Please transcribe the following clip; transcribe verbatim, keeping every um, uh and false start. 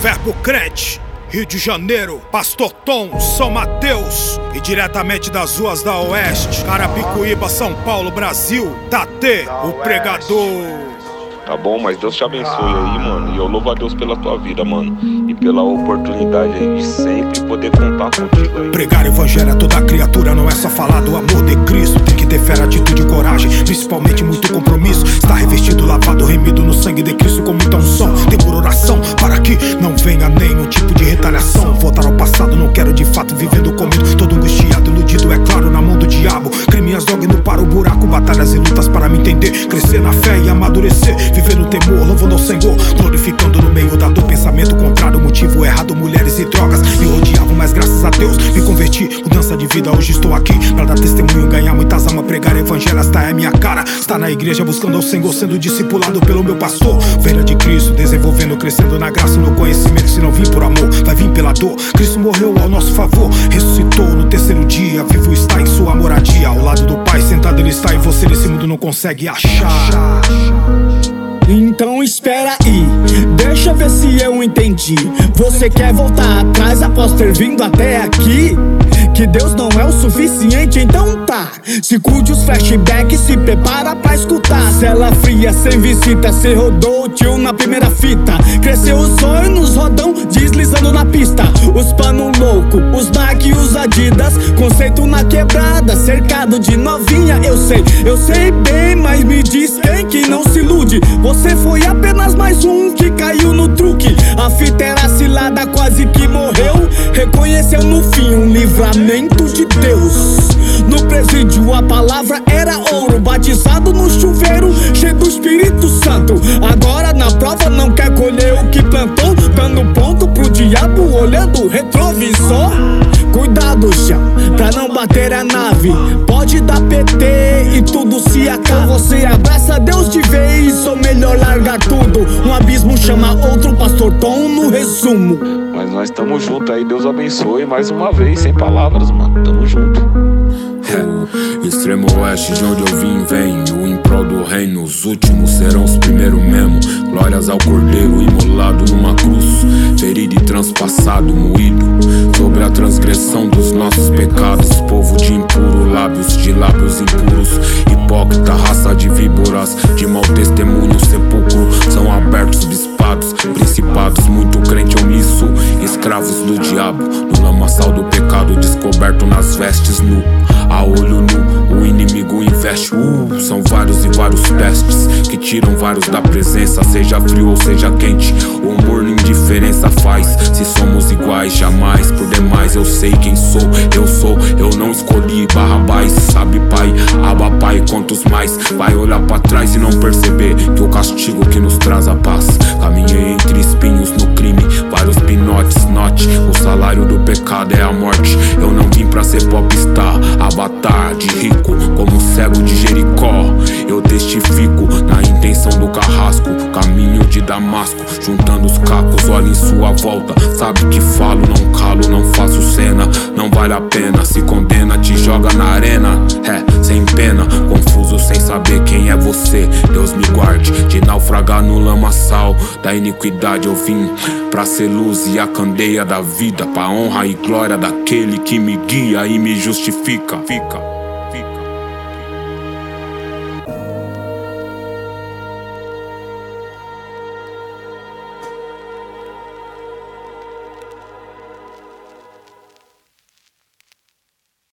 Verbo Crente, Rio de Janeiro, Pastor Tom, São Mateus. E diretamente das ruas da Oeste, Carapicuíba, São Paulo, Brasil, Tate, o pregador. Tá bom, mas Deus te abençoe aí, mano. E eu louvo a Deus pela tua vida, mano. E pela oportunidade aí de sempre poder contar contigo aí. Pregar evangelho a toda criatura, não é só falar do amor de Cristo. Tem que ter fé, atitude e coragem, principalmente muito compromisso. Está revestido, lavado, remido no sangue de Cristo com muita unção. Tem por oração, para que não venha nenhum tipo de retaliação. Voltar ao passado, não quero de fato vivendo comigo. Todo angustiado, iludido, é claro, na mão do diabo. Crime as indo para o buraco, batalhas e lutas para me entender. Crescer na fé e amadurecer, viver no temor, louvando ao Senhor, glorificando no meio da dor. Pensamento contrário, motivo errado, mulheres e drogas me rodeavam, mas graças a Deus me converti, mudança de vida, hoje estou aqui pra dar testemunho, ganhar muitas almas, pregar evangelho, esta é minha cara. Está na igreja buscando ao Senhor, sendo discipulado pelo meu pastor. Velha de Cristo, desenvolvendo, crescendo na graça, no conhecimento. Se não vir por amor, vai vir pela dor. Cristo morreu ao nosso favor, ressuscitou no terceiro dia, vivo está em sua moradia. Ao lado do Pai, sentado ele está, e você nesse mundo não consegue achar. Então espera aí, deixa eu ver se eu entendi. Você quer voltar atrás após ter vindo até aqui? Que Deus não é o suficiente, então tá. Se curte os flashbacks, se prepara pra escutar. Cela fria, sem visita, cê rodou o tio na primeira fita. Cresceu o sonho nos rodão, deslizando na pista. Os pano louco, os Nike e os Adidas. Conceito na quebrada, cercado de novinha. Eu sei, eu sei bem, mas me diz quem que não se ilude. Você foi apenas mais um que caiu no truque. A fita era cilada, quase que morreu. Reconheceu no fim um livramento de Deus. No presídio a palavra era ouro, batizado no chuveiro, cheio do Espírito Santo. Agora na prova não quer colher o que plantou, dando ponto pro diabo olhando o retrovisor. Cuidado, chão, pra não bater a nave. Pode dar P T e tudo se acaba. Você abraça Deus de vez ou melhor largar tudo. Um abismo chama outro, Pastor Tom no resumo. Mas nós estamos juntos aí, Deus abençoe mais uma vez, sem palavras, mano. Tamo junto. É, extremo oeste de onde eu vim, venho em prol do reino. Os últimos serão os primeiros mesmo. Glórias ao cordeiro imolado numa cruz, ferido e transpassado, moído sobre a transgressão dos nossos pecados. Povo de impuro lábios, de lábios impuros, hipócrita, raça de víboras, de mau testemunho, sepulcro. São abertos, bispados, principados, muito crente omisso, escravos do diabo, no lamaçal do pecado, descoberto nas vestes nu. A olho nu, o inimigo investe. uh, São vários e vários testes que tiram vários da presença, seja frio ou seja quente. O humor nem diferença faz, se somos iguais, jamais por demais. Eu sei quem sou, eu sou, eu não escolhi Barrabás. Sabe pai, aba pai, quantos mais vai olhar pra trás e não perceber que o castigo que nos traz a paz. Caminhei entre espinhos no crime, vários pinotes, note. O salário do pecado é a morte. Eu não vim pra ser popstar, avatar de rico, como cego de Jericó. Eu testifico na intenção do carrasco, caminho de Damasco, juntando os cacos, olha em sua volta. Sabe que falo, não calo, não faço cena. Não vale a pena, se condena, te joga na arena. É, sem pena, confuso sem saber quem é você. Deus me guarde de naufragar no lamaçal da iniquidade. Eu vim pra ser luz e a candeia da vida, pra honra e glória daquele que me guia e me justifica. Fica.